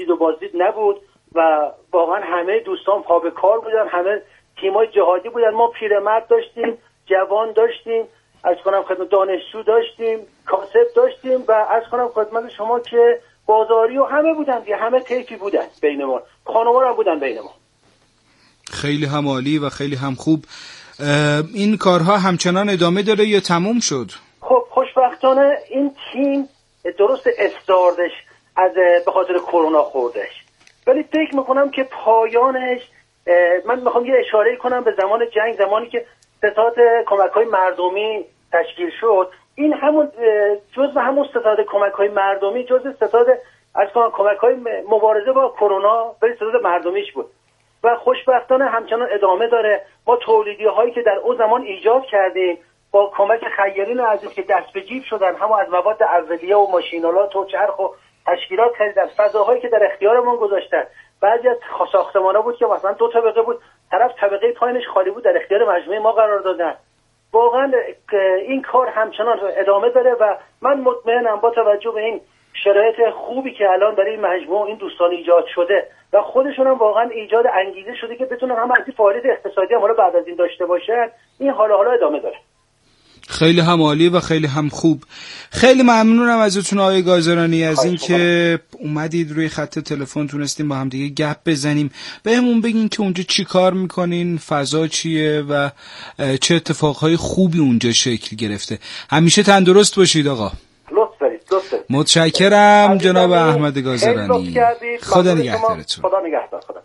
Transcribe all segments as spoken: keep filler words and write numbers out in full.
دید و بازدید نبود و واقعا همه دوستان پا به کار بودن، همه تیمای جهادی بودن. ما پیرمرد داشتیم، جوان داشتیم، از کنم خدمت دانشجو داشتیم، کاسب داشتیم و از کنم خدمت شما که بازاری و همه بودن دیگه، همه طیفی بودن بین ما، خانوار هم بودن بین ما. خیلی هم عالی و خیلی هم خوب. این کارها همچنان ادامه داره یا تموم شد؟ خب خوشبختانه این تیم درست استاردش از به خاطر کرونا خوردش، ولی فکر میکنم که پایانش، من میخوام یه اشاره کنم به زمان جنگ، زمانی که ستاد کمک‌های مردمی تشکیل شد. این همون جزء همون ستاد کمک‌های مردمی، جزء ستاد از کمک‌های مبارزه با کرونا به ستاد مردمیش بود و خوشبختانه همچنان ادامه داره. ما تولیدی‌هایی که در اون زمان ایجاد کردیم با کمک خیرین عزیز که دست به جیب شدن، هم از مواد اولیه و ماشینالات و چرخ و تشکیلات خریدن، فضاهایی که در اختیارمون گذاشتن. بعضی از ساختمان‌ها بود که مثلا دو طبقه بود، طرف طبقه پایینش خالی بود، در اختیار مجموعه ما قرار دادن. واقعا این کار همچنان ادامه داره و من مطمئنم با توجه به این شرایط خوبی که الان برای این مجموعه این دوستان ایجاد شده و خودشون هم واقعا ایجاد انگیزه شده که بتونن هم از این فعالیت اقتصادی هم حالا بعد از این داشته باشن، این حالا حالا ادامه داره. خیلی هم عالی و خیلی هم خوب. خیلی ممنونم ازتون آقای گازرانی از این که اومدید روی خط تلفن، تونستیم با هم دیگه گپ بزنیم. بهمون بگین که اونجا چی کار میکنین، فضا چیه و چه اتفاقهای خوبی اونجا شکل گرفته. همیشه تندرست باشید آقا. لطف دارید. لطف دارید. متشکرم جناب احمد گازرانی. خدا نگهدارتون. خدا نگهدار. خدا.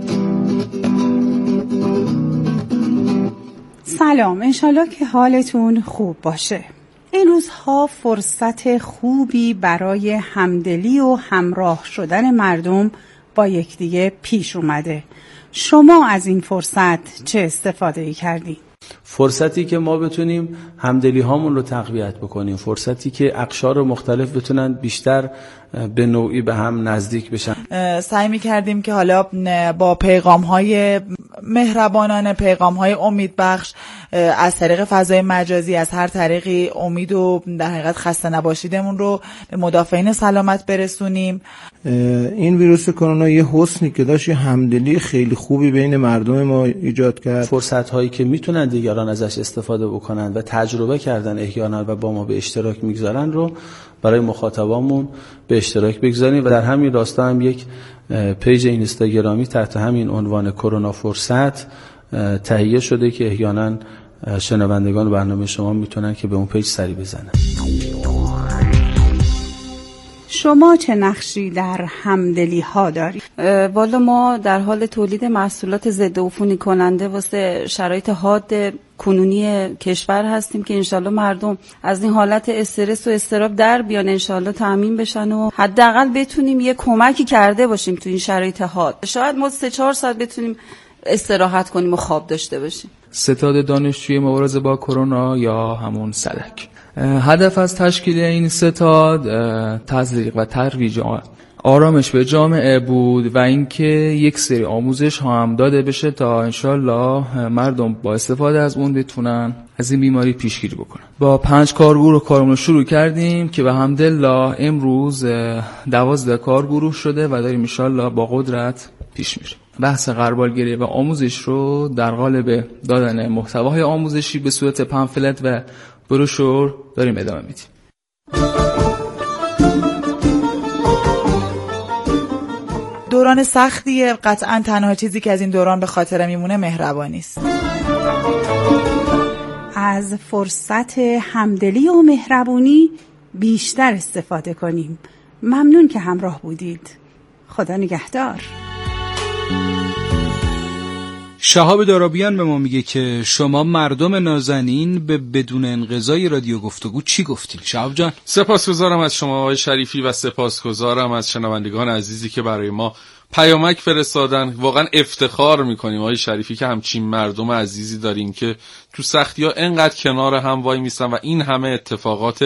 سلام، انشالله که حالتون خوب باشه. این روزها فرصت خوبی برای همدلی و همراه شدن مردم با یکدیگه پیش اومده. شما از این فرصت چه استفاده کردین؟ فرصتی که ما بتونیم همدلی هامون رو تقویت بکنیم، فرصتی که اقشار مختلف بتونن بیشتر به نوعی به هم نزدیک بشن. سعی می‌کردیم که حالا با پیغام‌های مهربانانه، پیغام‌های امیدبخش از طریق فضای مجازی، از هر طریقی امید و در حقیقت خسته نباشیدمون رو به مدافعین سلامت برسونیم. این ویروس کرونا یه حسنی که داشت، یه همدلی خیلی خوبی بین مردم ما ایجاد کرد. فرصت‌هایی که میتونن دیگران ازش استفاده بکنن و تجربه کردن احیانا و با ما به اشتراک میگذارن رو برای مخاطبامون به اشتراک بگذاریم و در همین راستا هم یک پیج اینستاگرامی تحت همین عنوان کرونا فرصت تهیه شده که احیانا شنوندگان برنامه شما میتونن که به اون پیج سری بزنن. شما چه نقشی در همدلی ها دارید؟ والا ما در حال تولید محصولات ضد عفونی کننده واسه شرایط حاد کنونی کشور هستیم که انشالله مردم از این حالت استرس و اضطراب در بیان، انشالله تامین بشن و حداقل بتونیم یه کمکی کرده باشیم تو این شرایط حاد. شاید ما سه چهار ساعت بتونیم استراحت کنیم و خواب داشته باشیم. ستاد دانشجوی مبارزه با کرونا یا همون سدک. هدف از تشکیل این ستاد تزریق و ترویج آرامش به جامعه بود و اینکه یک سری آموزش ها هم داده بشه تا انشالله مردم با استفاده از اون بتونن از این بیماری پیشگیری بکنن. با پنج کارگروه کارمون رو شروع کردیم که به حمدالله امروز دوازده کارگروه شده و داریم انشالله با قدرت پیش میریم. بحث غربالگری و آموزش رو در قالب دادن محتواهای آموزشی به صورت پامفلت و بروشور داریم ادامه میدیم. دوران سختیه، قطعا تنها چیزی که از این دوران به خاطر میمونه مهربانی است. از فرصت همدلی و مهربونی بیشتر استفاده کنیم. ممنون که همراه بودید. خدا نگهدار. شهاب دارابیان به ما میگه که شما مردم نازنین به بدون انقضای رادیو گفتگو چی گفتین؟ شهاب جان. سپاسگزارم از شما آقای شریفی و سپاسگزارم از شنوندگان عزیزی که برای ما پیامک فرستادن. واقعا افتخار میکنیم آقای شریفی که همچین مردم عزیزی داریم که تو سختی ها انقدر کنار هم وای میستن و این همه اتفاقات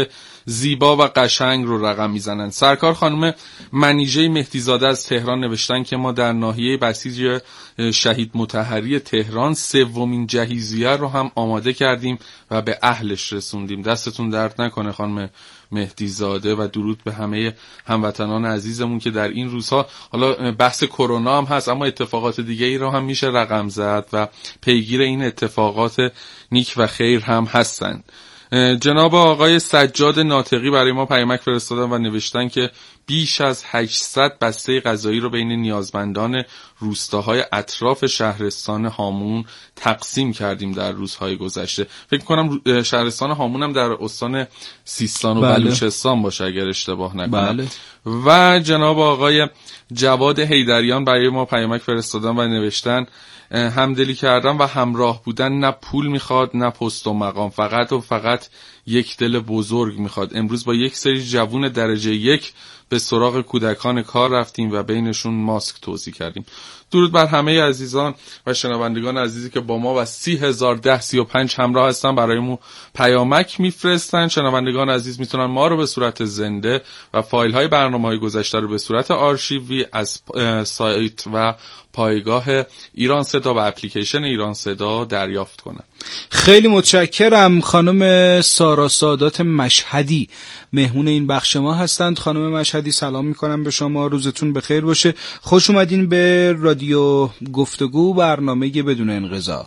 زیبا و قشنگ رو رقم میزنن. سرکار خانم منیژه مهدیزاده از تهران نوشتن که ما در ناحیه بسیج شهید مطهری تهران سومین جهیزیه رو هم آماده کردیم و به اهلش رسوندیم. دستتون درد نکنه خانم مهدیزاده و درود به همه هموطنان عزیزمون که در این روزها، حالا بحث کرونا هم هست اما اتفاقات دیگه ای رو هم میشه رقم زد و پیگیر این اتفاقات نیک و خیر هم هستن. جناب آقای سجاد ناطقی برای ما پیامک فرستادن و نوشتن که بیش از هشتصد بسته غذایی رو بین نیازمندان روستاهای اطراف شهرستان هامون تقسیم کردیم در روزهای گذشته. فکر کنم شهرستان هامون هم در استان سیستان و بله. بلوچستان باشه اگر اشتباه نکنم. بله. و جناب آقای جواد حیدریان برای ما پیامک فرستادن و نوشتن همدلی کردن و همراه بودن نه پول میخواد نه پست و مقام، فقط و فقط یک دل بزرگ میخواد. امروز با یک سری جوون درجه یک به سراغ کودکان کار رفتیم و بینشون ماسک توزیع کردیم. درود بر همه عزیزان و شنوندگان عزیزی که با ما و سی هزار ده سی و پنج همراه هستن، برایمون پیامک میفرستن. شنوندگان عزیز میتونن ما رو به صورت زنده و فایل های برنامه های گذشته رو به صورت آرشیوی از سایت و پایگاه ایران صدا و اپلیکیشن ایران صدا دریافت کنن. خیلی متشکرم. خانم سارا سادات مشهدی مهمون این بخش ما هستند. خانم مشهدی سلام میکنم به شما، روزتون بخیر باشه. خوش اومدین به رادیو گفتگو، برنامه بدون انقضا.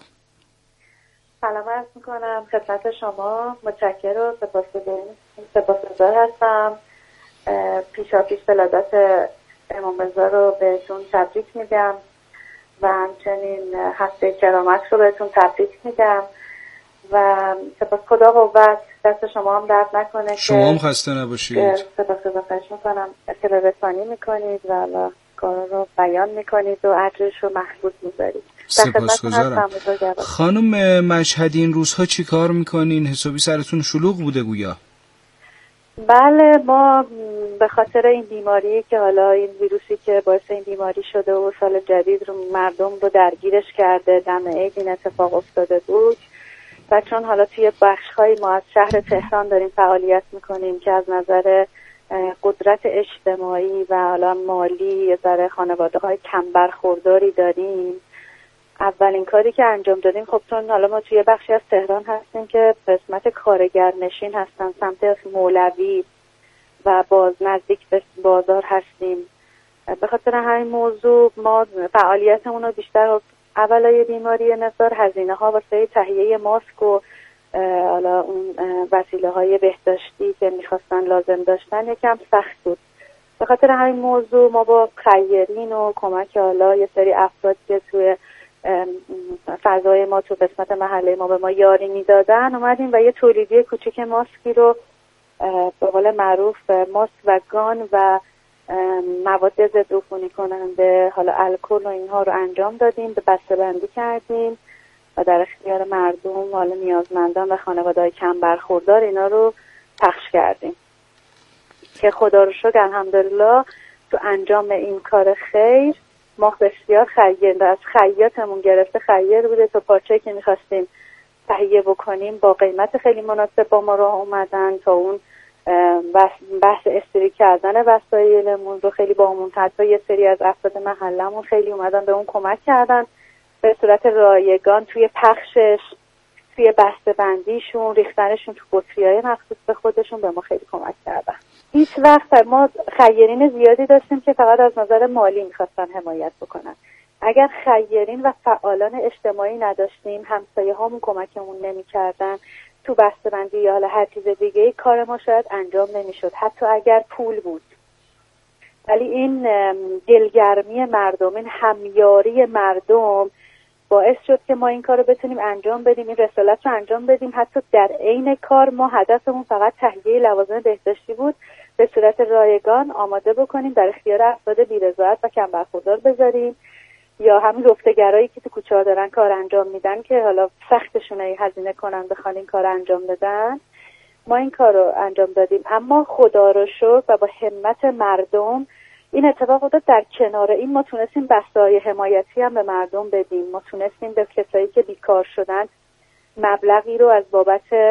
سلام عرض میکنم خدمت شما، متشکر و سپاسگزار هستم. پیشا پیش ولادت امام رضا رو بهتون تبریک میگم و همچنین هفته کرامت رو بهتون تبریک میگم و سپاس خدا قوت، دست شما هم درد نکنه. شما هم خسته نباشید. سپاس خدا خواهش میکنم اطلاع رسانی میکنید و الله کار رو بیان میکنید و اجرش رو محفوظ میذارید. سپاسگزارم. خانم مشهدی این روزها چی کار میکنین؟ حسابی سرتون شلوغ بوده گویا. بله، ما به خاطر این بیماری که حالا این ویروسی که باعث این بیماری شده و سال جدید رو مردم رو درگیرش کرده، دم عید این اتفاق افتاده بود و چون حالا توی بخش‌های ما از شهر تهران داریم فعالیت میکنیم که از نظر قدرت اجتماعی و حالا مالی یه ذره خانواده‌های کم برخورداری داریم، اولین کاری که انجام دادیم، خب چون حالا ما توی بخشی از تهران هستیم که قسمت کارگر نشین هستن، سمت مولوی و باز نزدیک به بازار هستیم، به خاطر همین موضوع ما فعالیتمون رو بیشتر اولای بیماری نزار هزینه ها واسه تهیه ماسک و حالا اون وسیله های بهداشتی که میخواستن لازم داشتن یکم سخت بود. به خاطر همین موضوع ما با خیرین و کمک حالا یه سری افراد که توی فضای ما تو قسمت محله ما به ما یاری میدادن اومدیم و یه تولیدی کوچیک ماسکی رو به قول معروف ماسک و گان و مواد ضد عفونی کننده حالا الکل و اینها رو انجام دادیم، به بسته بندی کردیم و در اختیار مردم حالا نیازمندان و خانواده‌های کم برخوردار اینا رو پخش کردیم که خدا رو شکر الحمدلله تو انجام این کار خیر ما بسیار خیر از خیاطمون گرفته خیر بوده تا پارچه‌ای که می‌خواستیم تهیه بکنیم با قیمت خیلی مناسب با ما راه اومدن، تا اون بحث استری کردن وسایلمون رو خیلی با همون حتی یه سری از افراد محلمون خیلی اومدن به اون کمک کردن به صورت رایگان توی پخشش، توی بسته بندیشون، ریختنشون تو بطری‌های مخصوص به خودشون به ما خیلی کمک کردن. هیچ وقت ما خیرین زیادی داشتیم که فقط از نظر مالی میخواستن حمایت بکنن. اگر خیرین و فعالان اجتماعی نداشتیم، همسایه هامون کمکمون نمی‌کردن تو بسته‌بندی یا حالا هر چیز دیگه، کار ما شاید انجام نمی‌شد حتی اگر پول بود. ولی این دلگرمی مردم، این همیاری مردم باعث شد که ما این کار رو بتونیم انجام بدیم، این رسالت رو انجام بدیم. حتی در عین کار ما هدفمون فقط تهیه لوازم بهداشتی بود، به صورت رایگان آماده بکنیم، در اختیار افراد بی‌رضایت و کم برخوردار بذاریم، یا همین رفتگرایی که تو کوچه‌ها دارن کار انجام میدن که حالا سختشونه هزینه کنن بخوان این کار انجام بدن. ما این کار رو انجام دادیم، اما خدا رو شکر و با همت مردم این اتفاق افتاد. در کنار این ما تونستیم بسته‌های حمایتی هم به مردم بدیم، ما تونستیم به کسایی که بیکار شدن مبلغی رو از بابت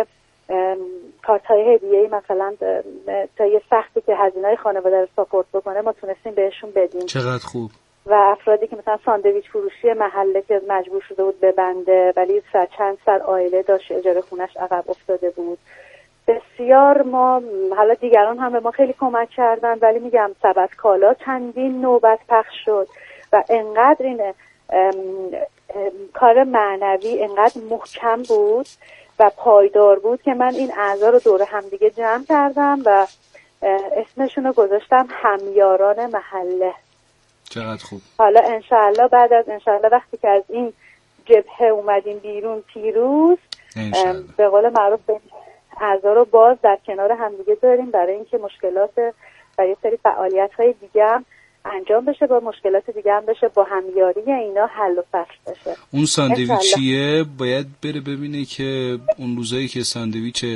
کارت های هدیه‌ای مثلا تا یه سختی که هزینه‌های خانواده رو ساپورت بکنه ما تونستیم بهشون بدیم. چقدر خوب. و افرادی که مثلا ساندویچ فروشی محله که مجبور شده بود ببنده ولی سر چند سر عائله داشت اجاره خونش عقب افتاده بود، بسیار ما حالا دیگران هم به ما خیلی کمک کردن، ولی میگم سبد کالا چندین نوبت پخش شد و انقدر این ام ام کار معنوی انقدر محکم بود و پایدار بود که من این اعضا رو دور همدیگه جمع کردم و اسمشون رو گذاشتم همیاران محله. چقدر خوب. حالا انشاءالله بعد از انشاءالله وقتی که از این جبهه اومدیم بیرون پیروز، به قول معروف اعضا رو باز در کنار همدیگه داریم برای اینکه مشکلات و یه سری فعالیت‌های دیگه هم انجام بشه، با مشکلات دیگه هم بشه، با همیاری اینا حل و فصل بشه. اون ساندویچیه باید بره ببینه که اون روزایی که ساندویچ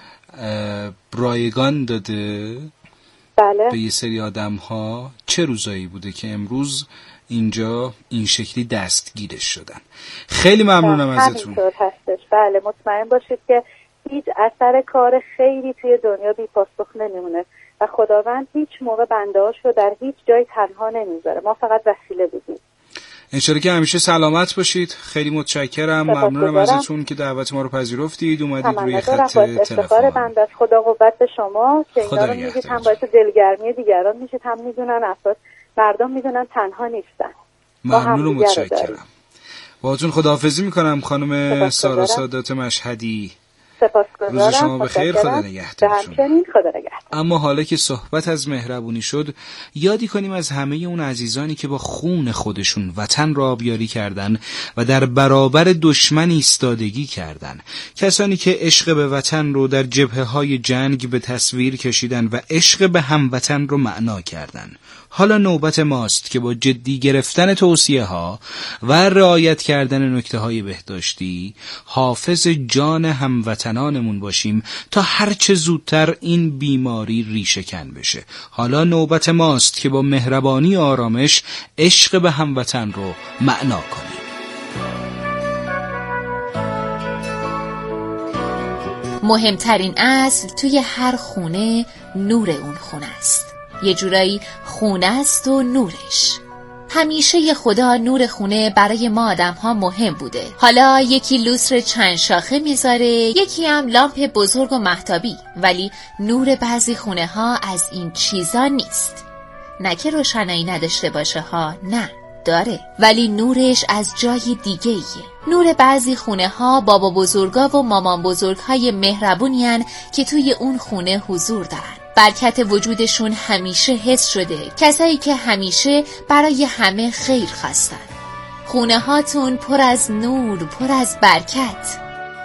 رایگان داده بله. به یه سری آدم ها چه روزایی بوده که امروز اینجا این شکلی دستگیرش شدن. خیلی ممنونم ازتون. همینطور هستش. بله مطمئن باشید که هیچ اثر کار خیلی توی دنیا بی پاسخ نمیمونه و خداوند هیچ موقع بنده‌هاش رو در هیچ جای تنها نمیذاره. ما فقط وسیله بودیم. انشالله که همیشه سلامت باشید. خیلی متشکرم. ممنونم ازتون که دعوت ما رو پذیرفتید، اومدید روی خط تلفن. بنده از خدا قوت به شما که اینا رو میگید، هم باعث دلگرمی دیگران میشید، هم میدونن افراد مردم میدونن تنها نیستن. ممنون و متشکرم. باهاتون خداحافظی میکنم خانم سارا سادات مشهدی. سپاسگزارم. روز شما بخیر. خدا نگهدارتون. همچنین خدا نگهدار. اما حالا که صحبت از مهربونی شد، یادی کنیم از همه اون عزیزانی که با خون خودشون وطن را آبیاری کردن و در برابر دشمن ایستادگی کردن، کسانی که عشق به وطن رو در جبهه‌های جنگ به تصویر کشیدن و عشق به هموطن رو معنا کردن. حالا نوبت ماست که با جدی گرفتن توصیه ها و رعایت کردن نکته های بهداشتی حافظ جان هموطنانمون باشیم تا هرچه زودتر این بیماری ریشه کن بشه. حالا نوبت ماست که با مهربانی و آرامش عشق به هموطن رو معنا کنیم. مهمترین اصل توی هر خونه نور اون خونه است. یه جورایی خونه است و نورش. همیشه خدا نور خونه برای ما آدم ها مهم بوده. حالا یکی لوستر چند شاخه میذاره، یکی هم لامپ بزرگ و مهتابی، ولی نور بعضی خونه ها از این چیزا نیست. نه که روشنایی نداشته باشه ها، نه داره، ولی نورش از جای دیگه ایه. نور بعضی خونه ها بابا بزرگا و مامان بزرگ های مهربونین که توی اون خونه حضور دارن. برکت وجودشون همیشه حس شده، کسایی که همیشه برای همه خیر خواستن. خونه هاتون پر از نور، پر از برکت.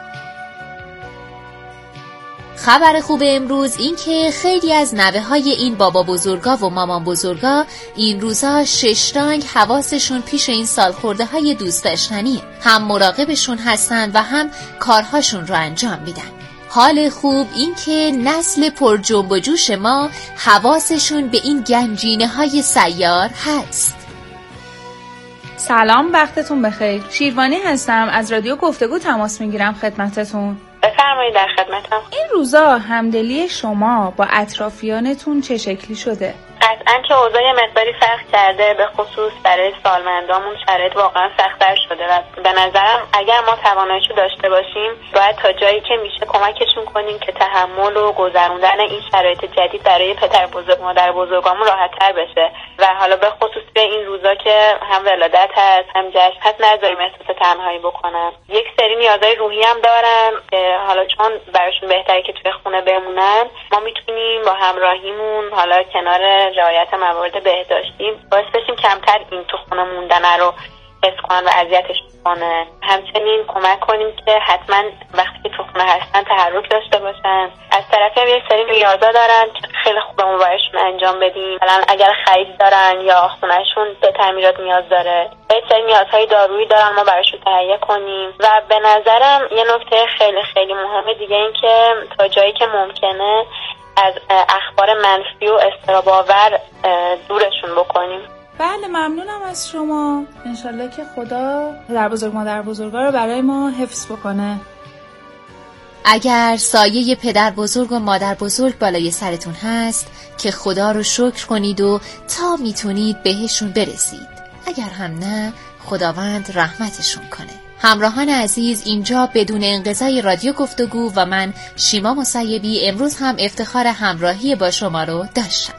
خبر خوب امروز این که خیلی از نوه های این بابا بزرگا و مامان بزرگا این روزا شش رنگ حواسشون پیش این سالخورده های دوست داشتنیه. هم مراقبشون هستن و هم کارهاشون رو انجام میدن. حال خوب این که نسل پر جنب و جوش ما حواسشون به این گنجینه های سیار هست. سلام، وقتتون بخیر. شیروانی هستم، از رادیو گفتگو تماس میگیرم خدمتتون. بفرمایید، در خدمتم. این روزا همدلی شما با اطرافیانتون چه شکلی شده؟ قطعاً که اوضاع مقداری فرق کرده، به خصوص برای سالمندامون شرایط واقعا سخت‌تر شده و به نظرم اگر ما تواناییشو داشته باشیم باید تا جایی که میشه کمکشون کنیم که تحمل و گذروندن این شرایط جدید برای پدر بزرگ مادر بزرگامون راحت‌تر بشه و حالا به خصوص به این روزا که هم ولادت هست هم جشن هست نذاریم احساس تنهایی بکنن. یک سری نیازهای روحی هم دارن که حالا چون براشون بهتره که توی خونه بمونن، ما میتونیم با همراهیمون حالا کنار رعایت موارد بهداشتی باعث بشیم کمتر این تو خونه موندن رو حس کنن و اذیتش کنن. همچنین کمک کنیم که حتما وقتی که تو خونه هستن تحرک داشته باشن. از طرفی هم یه سری نیازا دارن که خیلی خوبه ما براشون انجام بدیم. مثلا اگر خرید دارن یا خونهشون به تعمیرات نیاز داره، یه سری نیازهای دارویی دارن ما براشون تهیه کنیم. و به نظرم یه نکته خیلی خیلی مهمه دیگه این که تا جایی که ممکنه از اخبار منفی و اضطراب‌آور دورشون بکنیم. بله، ممنونم از شما. انشالله که خدا در بزرگ مادر بزرگا رو برای ما حفظ بکنه. اگر سایه پدر بزرگ و مادر بزرگ بالای سرتون هست که خدا رو شکر کنید و تا میتونید بهشون برسید. اگر هم نه، خداوند رحمتشون کنه. همراهان عزیز، اینجا بدون انقطاع رادیو گفتگو و من شیما مسیبی امروز هم افتخار همراهی با شما رو داشتم.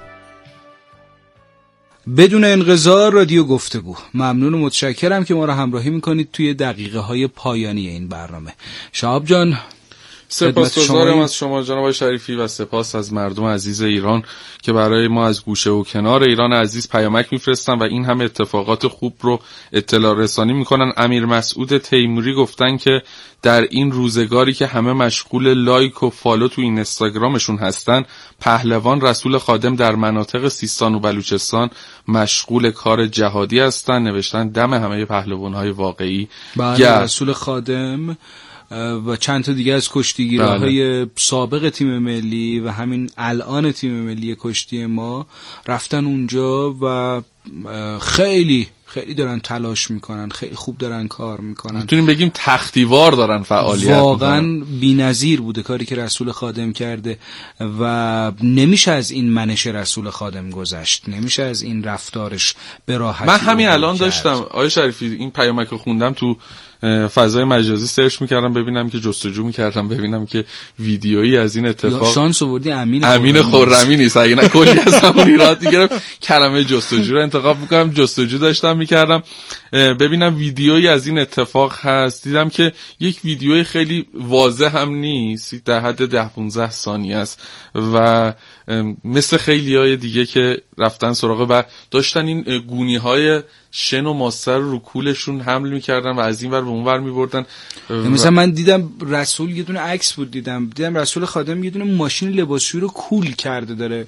بدون انقطاع رادیو گفتگو. ممنون و متشکرم که ما رو همراهی میکنید توی دقیقه های پایانی این برنامه. شهاب جان، سپاسگزارم از شما جناب شریفی و سپاس از مردم عزیز ایران که برای ما از گوشه و کنار ایران عزیز پیامک میفرستن و این همه اتفاقات خوب رو اطلاع رسانی میکنن. امیر مسعود تیموری گفتن که در این روزگاری که همه مشغول لایک و فالو تو این اینستاگرامشون هستن، پهلوان رسول خادم در مناطق سیستان و بلوچستان مشغول کار جهادی هستن. نوشتن دم همه پهلوان‌های واقعی. بله، رسول خادم و چند تا دیگه از کشتیگیرهای بله. سابق تیم ملی و همین الان تیم ملی کشتی ما رفتن اونجا و خیلی خیلی دارن تلاش میکنن، خیلی خوب دارن کار میکنن. میتونیم بگیم تختیوار دارن فعالیت. واقعا بی‌نظیر بوده کاری که رسول خادم کرده و نمیشه از این منش رسول خادم گذشت، نمیشه از این رفتارش به راحتی. من همین الان کرد. داشتم آقای شریفی این پیامک رو خوندم تو فضای مجازی سرچ میکردم ببینم که جستجو میکردم ببینم که ویدیویی از این اتفاق. شانس آوردی امین امین خرمی نیست، اگه نه کلی از همون ایراد میگرفت. کلمه جستجو رو انتخاب میکنم، جستجو داشتم میکردم ببینم ویدیویی از این اتفاق هست. دیدم که یک ویدیوی خیلی واضح هم نیست، در حد ده پانزده ثانیه است و مثل خیلی های دیگه که رفتن سراغه و داشتن این گونی های شن و ماستر رو کولشون حمل میکردن و از این ور به اون ور میبردن. مثلا من دیدم رسول یه دونه عکس بود، دیدم دیدم رسول خادم یه دونه ماشین لباسشویی رو کول کرده داره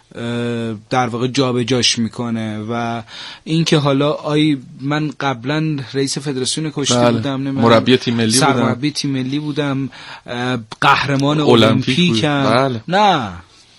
در واقع جابجاش میکنه و این که حالا آی من قبلا رئیس فدراسیون کشتی بله. بودم، مربی تیم ملی بودم، مربی تیم ملی بودم، قهرمان المپیکم. بله. نه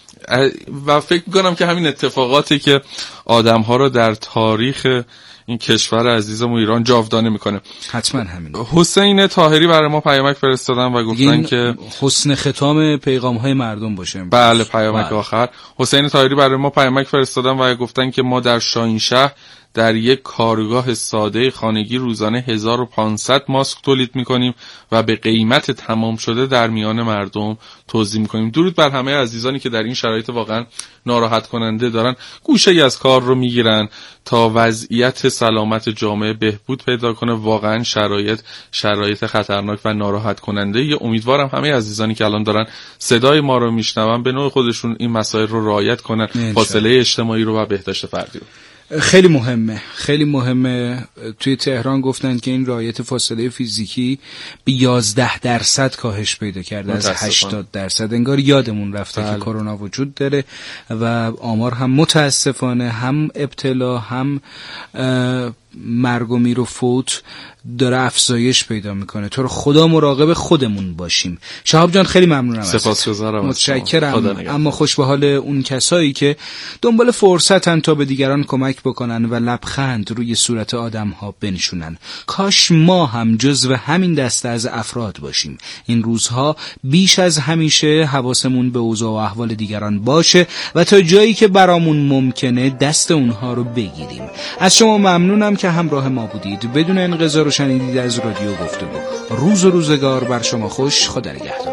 و فکر میکنم که همین اتفاقاتی که آدم‌ها رو در تاریخ این کشور عزیزم و ایران جاودانه میکنه. حتما همین. حسین طاهری برای ما پیامک فرستادن و گفتن که حسن ختام پیغام‌های مردم باشه. بله پیامک بله. آخر حسین طاهری برای ما پیامک فرستادن و گفتن که ما در شاهینشهر در یک کارگاه ساده خانگی روزانه هزار و پانصد ماسک تولید میکنیم و به قیمت تمام شده در میان مردم توزیع میکنیم. درود بر همه عزیزانی که در این شرایط واقعا ناراحت کننده دارن گوشه‌ای از کار رو میگیرن تا وضعیت سلامت جامعه بهبود پیدا کنه. واقعا شرایط شرایط خطرناک و ناراحت کننده. یه امیدوارم همه عزیزانی که الان دارن صدای ما رو میشنون به نوع خودشون این مسائل رو رعایت کنن، فاصله اجتماعی رو و بهداشت فردی رو. خیلی مهمه، خیلی مهمه. توی تهران گفتن که این رعایت فاصله فیزیکی به یازده درصد کاهش پیدا کرده از هشتاد درصد. انگار یادمون رفته بله. که کرونا وجود داره و آمار هم متاسفانه هم ابتلا هم مرگ و میر و فوت داره افزایش پیدا میکنه. تو رو خدا مراقب خودمون باشیم. شهاب جان خیلی ممنونم، سپاسگزارم، متشکرم. اما خوش به حال اون کسایی که دنبال فرصتن تا به دیگران کمک بکنن و لبخند روی صورت آدم ها بنشونن. کاش ما هم جزو همین دسته از افراد باشیم. این روزها بیش از همیشه حواسمون به اوضاع و احوال دیگران باشه و تا جایی که برامون ممکنه دست اونها رو بگیریم. از شما ممنونم که همراه ما بودید. بدون انقطاع رو شنیدید از رادیو گفتگو. روز و روزگار بر شما خوش. خدا نگهدار.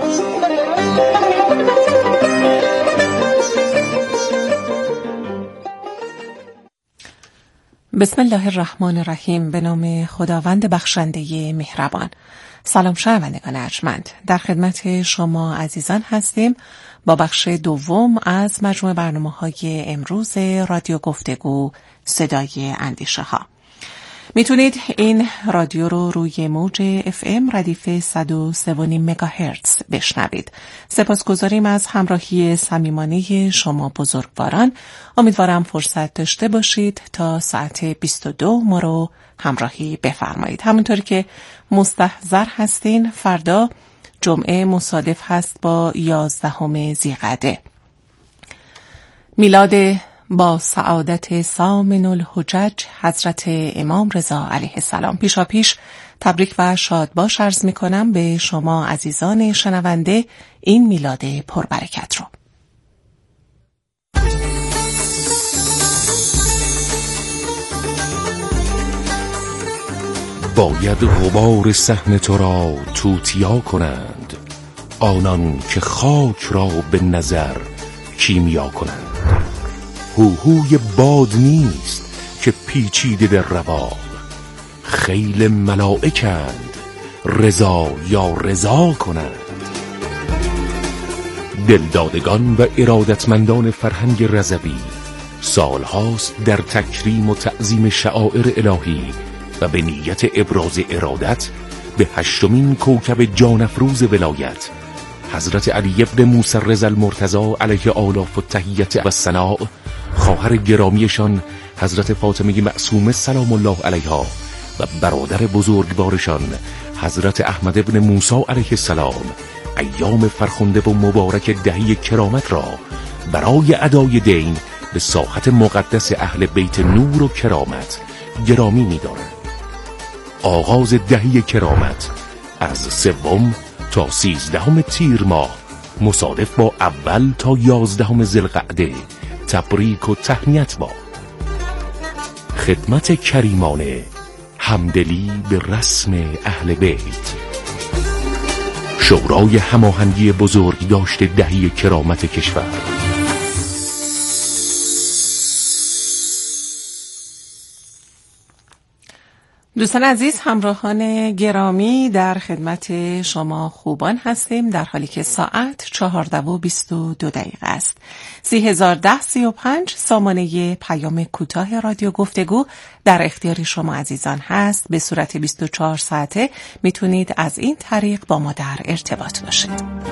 بسم الله الرحمن الرحیم. به نام خداوند بخشنده مهربان. سلام شنوندگان ارجمند، در خدمت شما عزیزان هستیم با بخش دوم از مجموع برنامه‌های امروز رادیو گفتگو صدای اندیشه ها. میتونید این رادیو رو روی موج اف ام ردیف صد و سه و نیم مگاهرتز بشنوید. سپاسگزاریم از همراهی صمیمانه شما بزرگواران. امیدوارم فرصت داشته باشید تا ساعت بیست و دو ما رو همراهی بفرمایید. همونطور که مستحضر هستین فردا جمعه مصادف هست با یازدهم ذیقعده، میلاد با سعادت سامن الحجج حضرت امام رضا علیه السلام. پیشا پیش تبریک و شادباش عرض می کنم به شما عزیزان شنونده این میلاد پربرکت رو. باید غبار صحن تو را توتیا کنند، آنان که خاک را به نظر کیمیا کنند. هوهوی باد نیست که پیچیده در رواق، خیل ملائکند رضا یا رضا کنند. دلدادگان و ارادتمندان فرهنگ رضوی سالهاست در تکریم و تعظیم شعائر الهی و به نیت ابراز ارادت به هشتمین کوکب جانفروز ولایت حضرت علی ابن موسی رضا المرتضی علیه آلاف التحیت و الثناء، خواهر گرامیشان حضرت فاطمه معصومه سلام الله علیها و برادر بزرگوارشان حضرت احمد ابن موسی علیه السلام ایام فرخنده و مبارک دهی کرامت را برای ادای دین به ساحت مقدس اهل بیت نور و کرامت گرامی می‌دارند. آغاز دهی کرامت از سوم تا سیزدهم تیر ماه مصادف با اول تا یازدهم ذوالقعده تبریک و تهنیت با خدمت کریمانه، همدلی به رسم اهل بیت. شورای هماهنگی بزرگ داشته دهی کرامت کشور. دوستان عزیز، همراهان گرامی، در خدمت شما خوبان هستیم در حالی که ساعت چهارده و بیست و دو دقیقه است. سی هزار ده سی و پنج سامانه پیام کوتاه رادیو گفتگو در اختیار شما عزیزان هست. به صورت بیست و چهار ساعته میتونید از این طریق با ما در ارتباط باشید.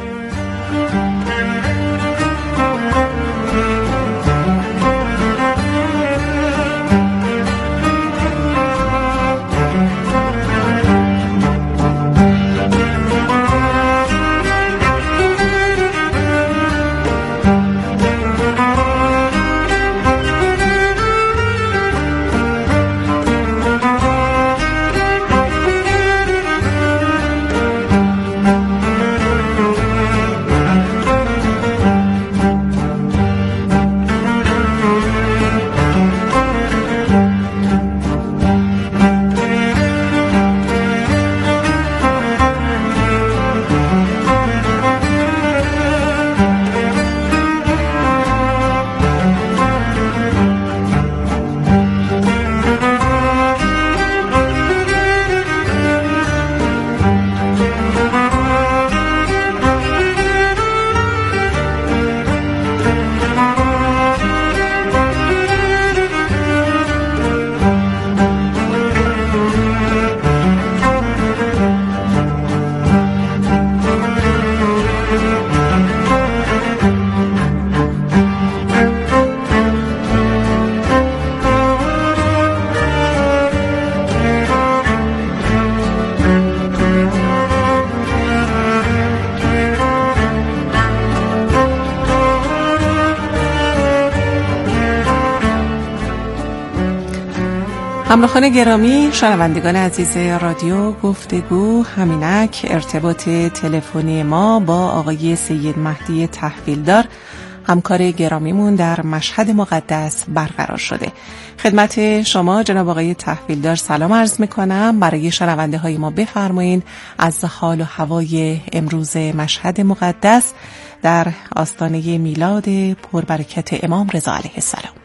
همراهان گرامی، شنوندگان عزیز رادیو گفتگو، همینک ارتباط تلفنی ما با آقای سید مهدی تحویلدار همکار گرامیمون در مشهد مقدس برقرار شده. خدمت شما جناب آقای تحویلدار سلام عرض میکنم. برای شنونده های ما بفرمایید از حال و هوای امروز مشهد مقدس در آستانه میلاد پربرکت امام رضا علیه السلام.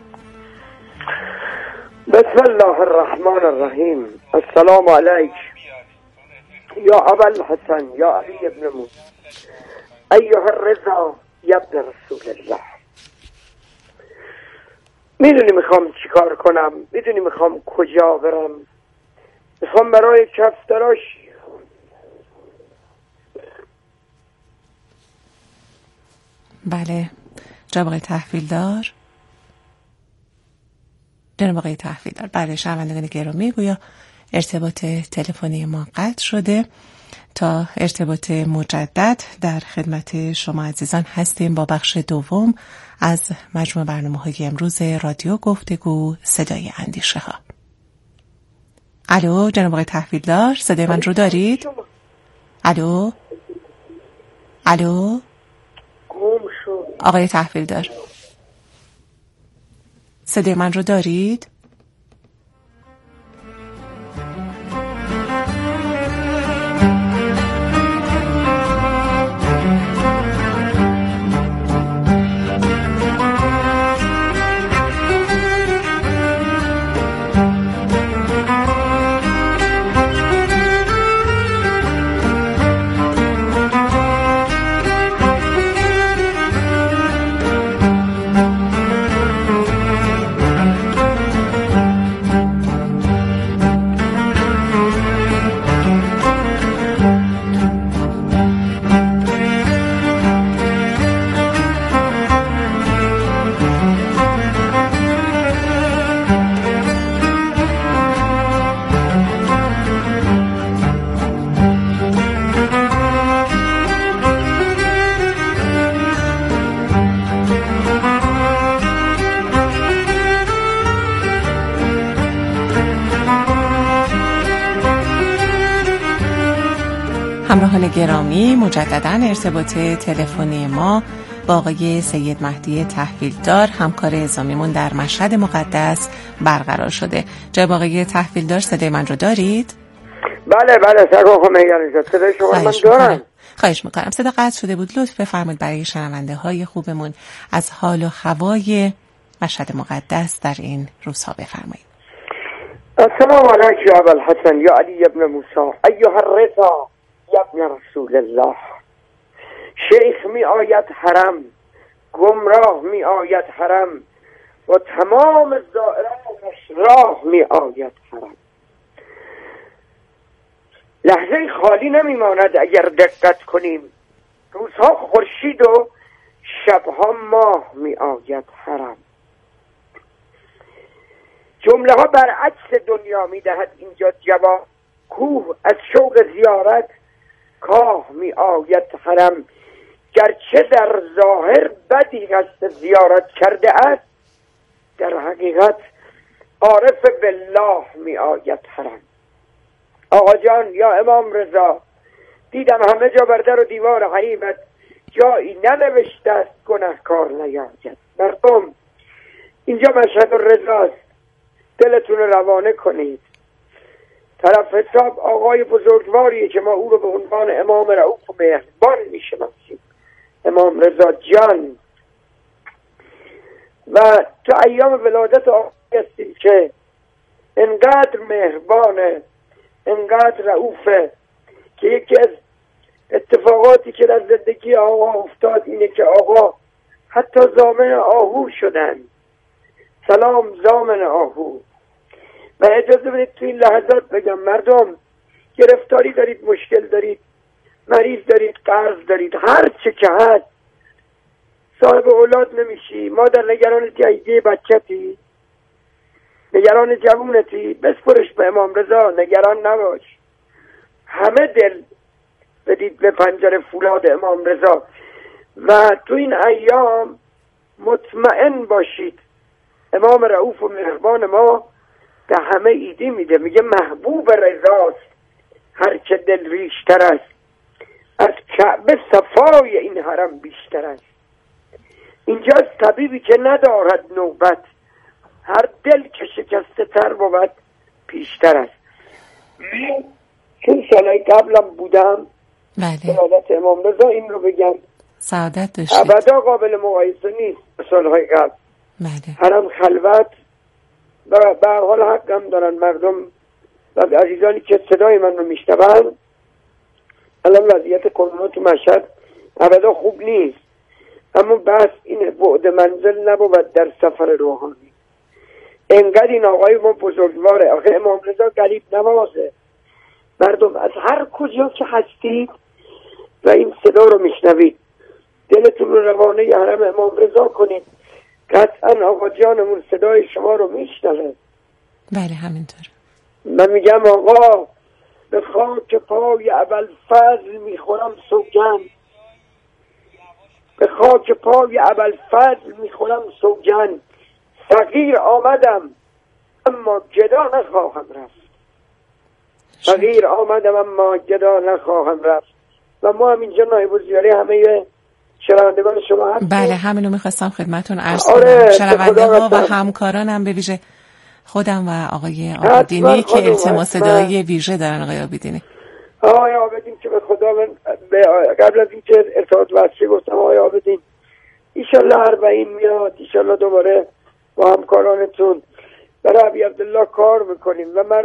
بسم الله الرحمن الرحیم. السلام علیک یا ابا الحسن یا علی ابن موسی ایها الرضا یا ابن رسول الله. میدونی میخوام چیکار کنم؟ میدونی میخوام کجا برم؟ میخوام برای کفتراش. بله جناب آقای تحویلدار، جناب آقای تحویلدار. بله شنوندگان گرامی، گویا ارتباط تلفنی ما قطع شده. تا ارتباط مجدد در خدمت شما عزیزان هستیم با بخش دوم از مجموع برنامه‌های امروز رادیو گفتگو صدای اندیشه ها. الو جناب آقای تحویلدار، صدای من رو دارید؟ الو الو آقای تحویلدار، صدای من رو دارید؟ همراهان گرامی، مجددا ارتباط تلفنی ما با آقای سید مهدی تحویلدار، همکار اعزامیمون در مشهد مقدس برقرار شده. جناب آقای تحویلدار، صدای من رو دارید؟ بله بله سرکار خمینی، صدای شما من دارم. خواهش میکنم. صدا قطع شده بود، لطف بفرمایید برای شنونده های خوبمون از حال و هوای مشهد مقدس در این روزها بفرمایید. السلام علیکم یا ابوالحسن یا علی ابن موسی ایها الرضا یا ابن رسول الله. شیخ می آید حرم، گمراه می آید حرم، و تمام زائرانش راه می آید حرم. لحظه خالی نمی ماند اگر دقت کنیم، روزها خورشید و شبها ماه می آید حرم. جمله ها برعکس دنیا می دهد اینجا جواب. کوه از شوق زیارت کاه می آید حرم. گرچه در ظاهر بدی قصد زیارت کرده است، در حقیقت عارف بالله می آید حرم. آقا جان یا امام رضا، دیدم همه جا بر در و دیوار حریمت جایی ننوشته است گناهکار نیاید. مردم اینجا مشهد الرضاست، دلتون رو روانه کنید. طرف حساب آقای بزرگواریه که ما او رو به عنوان امام رؤوف و مهربان میشناسیم، امام رضا جان. و تو ایام ولادت آقای هستیم که انقدر مهربانه، انقدر رؤوفه، که یکی از اتفاقاتی که در زندگی آقا افتاد اینه که آقا حتی ضامن آهو شدن. سلام ضامن آهو. و اجازه بدید تو این لحظات بگم مردم، گرفتاری دارید، مشکل دارید، مریض دارید، قرض دارید، هر چه که هست، صاحب اولاد نمیشی، مادر نگران جایزه بچتی، نگران جوونتی، بسپرش به امام رضا، نگران نباش. همه دل بدید به پنجره فولاد امام رضا. و تو این ایام مطمئن باشید امام رؤوف و مهربان ما به همه ایدی میده، میگه محبوب رضاست هر چه دل ریشتر است، از کعبه صفای این حرم بیشتر است. اینجاست طبیبی که ندارد نوبت، هر دل که شکسته تر بود پیشتر است. من چون سالهای قبلم بودم سعادت امام رضا، این رو بگم سعادت داشتید، ابدا قابل مقایسه نیست سالهای قبل. بله. حرم خلوت و به حال حق هم دارن مردم و عزیزانی که صدای من رو میشنون. الان وضعیت کرونا تو مشهد ابدا خوب نیست، اما بس این بعد منزل نبود در سفر روحانی. انقدر این آقای ما بزرگواره، آقای امام رضا قریب نوازه. مردم از هر کجا که هستید و این صدا رو میشنوید، دلتون رو روانه ی حرم امام رضا کنید. قطعا آقا جانمون صدای شما رو میشنوه. بله همینطور. من میگم آقا به خاک پای ابوالفضل میخورم سوگند، به خاک پای ابوالفضل میخورم سوگند. فقیر آمدم اما گدا نخواهم رفت، فقیر آمدم اما گدا نخواهم رفت. و ما هم اینجا نایب الزیاره همه شنوندگان شما هستیم. بله همینو میخواستم خدمتون عرض آره کنم. شنونده ها و همکارانم به ویژه خودم و آقای آبدینی که التماس دعایی ویژه دارن. آقای آبدینی آقای آبدین که به خدا من قبل از اینکه ارتباط واسطه گفتم آقای آبدین ایشالله اربعین میاد، ایشالله دوباره با همکارانتون برای عبی عبدالله کار میکنیم و